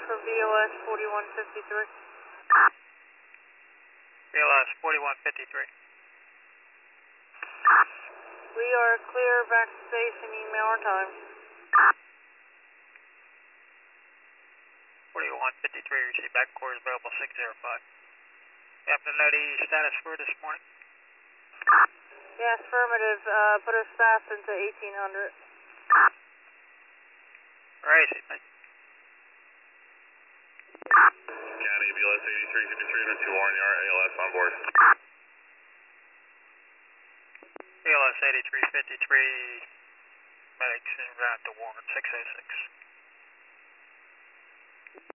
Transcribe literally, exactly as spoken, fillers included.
for B L S forty-one fifty-three. B L S forty-one fifty-three. We are clear back to station, email our time. forty-one fifty-three, receive back quarters available six zero five. Captain, know the status for this morning? Yes, affirmative. Uh, put us fast into eighteen hundred. Alright, thank you. County B L S eighty-three fifty-three and two R N R, A L S on board. B L S eighty-three fifty-three, medics en route to Warren six oh six.